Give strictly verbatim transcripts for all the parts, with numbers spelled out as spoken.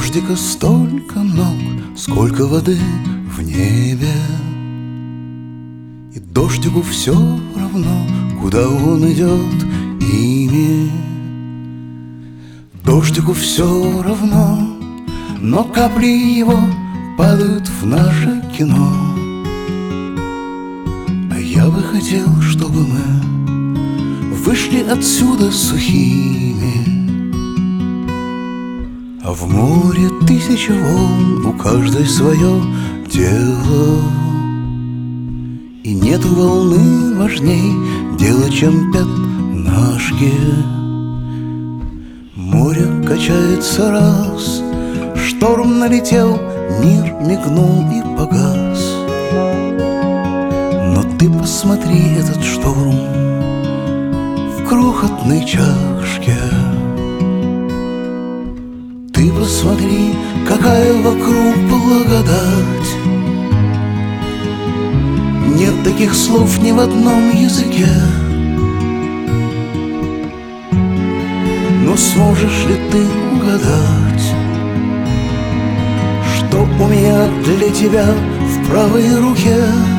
дождика столько ног, сколько воды в небе. И дождику все равно, куда он идет ими. Дождику все равно, но капли его падают в наше кино. А я бы хотел, чтобы мы вышли отсюда сухими. А в море тысяча волн, у каждой свое дело. И нету волны важней дела, чем пятнашки. Море качается раз, шторм налетел, мир мигнул и погас. Но ты посмотри этот шторм в крохотной чашке. Ты посмотри, какая вокруг благодать. Нет таких слов ни в одном языке. Но сможешь ли ты угадать, что у меня для тебя в правой руке?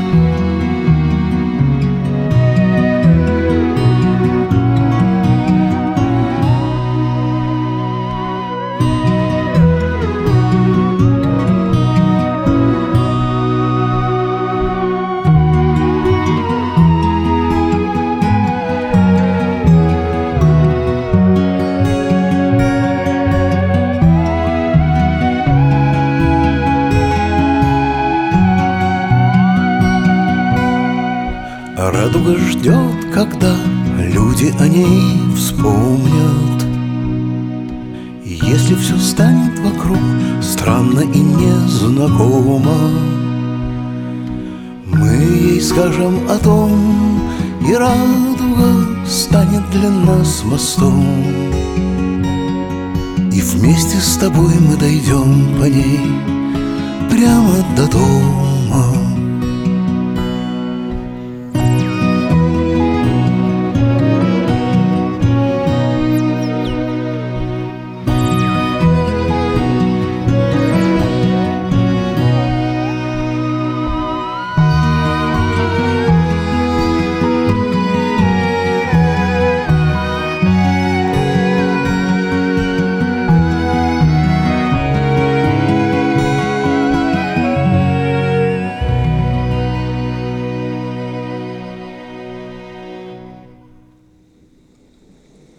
Радуга ждет, когда люди о ней вспомнят. И если все станет вокруг странно и незнакомо, мы ей скажем о том, и радуга станет для нас мостом. И вместе с тобой мы дойдем по ней прямо до дома.